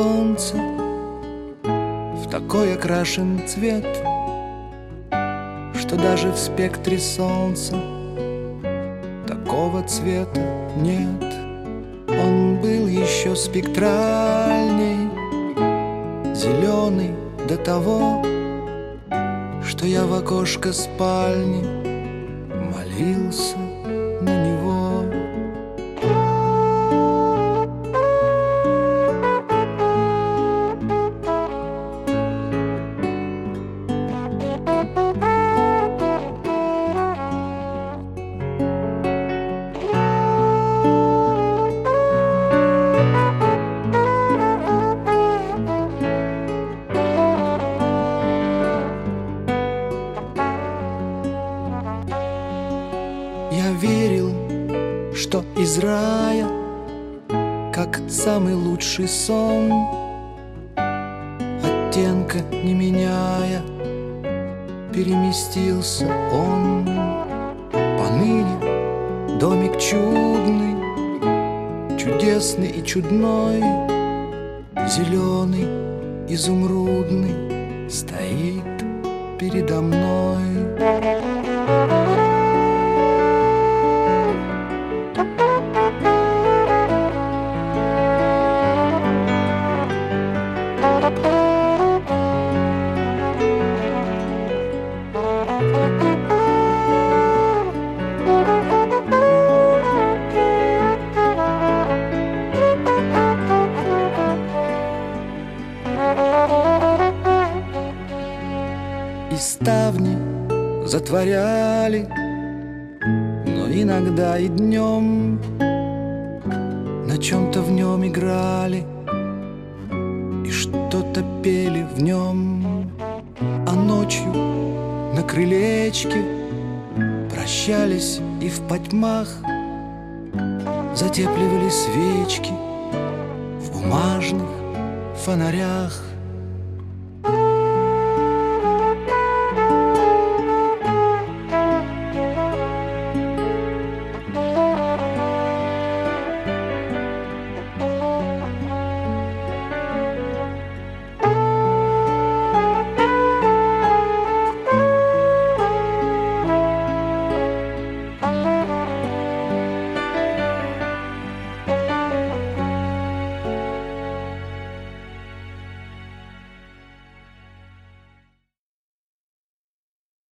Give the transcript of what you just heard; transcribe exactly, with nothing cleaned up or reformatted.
оконце в такой окрашен цвет, что даже в спектре солнца такого цвета нет. Он был еще спектральней, зеленый до того, что я в окошко спальни молился на него. Я верил, что из рая, как самый лучший сон, оттенка не меняя, переместился он. Поныне домик чудный, чудесный и чудной, зеленый, изумрудный, стоит передо мной. И ставни затворяли, но иногда и днем на чем-то в нем играли и что-то пели в нем. А ночью на крылечке прощались и в потьмах затепливали свечки в бумажных фонарях.